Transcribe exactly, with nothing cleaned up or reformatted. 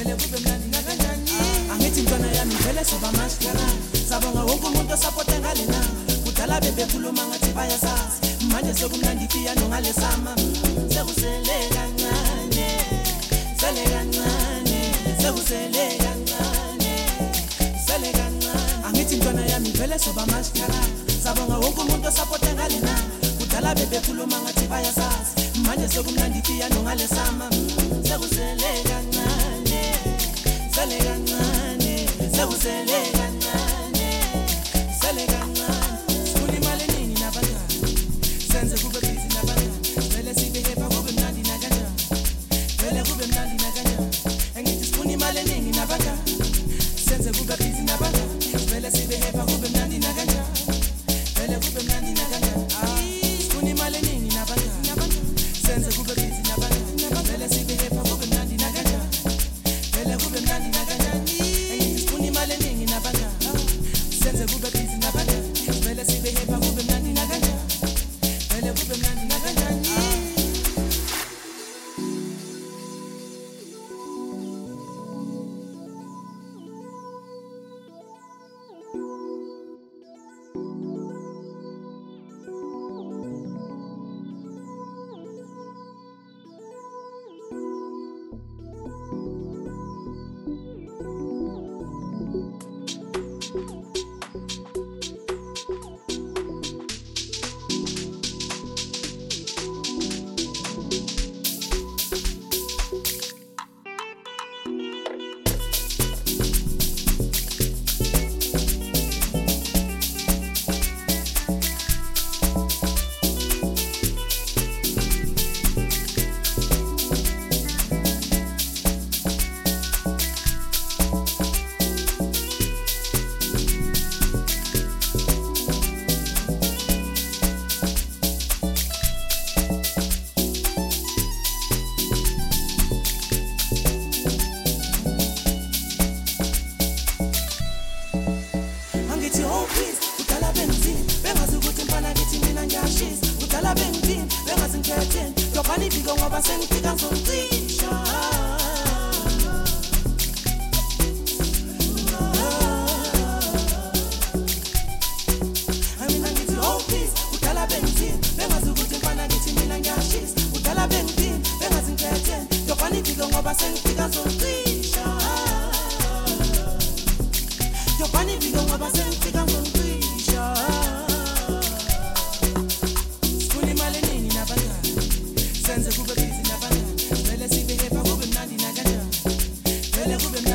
vele kube mnandi nakanjani angithi mntwana yami vele soba mashkara sabonga wonke umuntu osapote ngalena kudala bebekhuluma ngathi bayasazi manje sokumnandi piano ngalesama sekusele kancane sele kancane sekusele kancane sele kancane angithi mntwana yami vele soba mashkara sabonga wonke umuntu osapote ngalena kudala bebekhuluma ngathi bayasazi manje sokumnandi piano ngalesama sekusele kancane sele kancane sekusele kancane sele kancane sifuna imali eningi nabangani senze kube busy nabangani vele sibeheba kube mnandi nakanjani vele kube mnandi nakanjani engithi sifuna imali eningi nabangani senze kube busy nabangani vele sibeheba kube mnandi nakanjani vele kube mnandi nakanjani sifuna imali eningi nabangani senze kube busy nabangani vele sibeheba kube mnandi nakanjani vele kube mnandi nakanjani engithi sifuna imali eningi nabangani senze kube busy nabangani vele sibeheba kube mnandi nakanjani vele kube mnandi nakanjani senze kube busy nabangani vele sibeheba kube mnandi nakanjani vele kube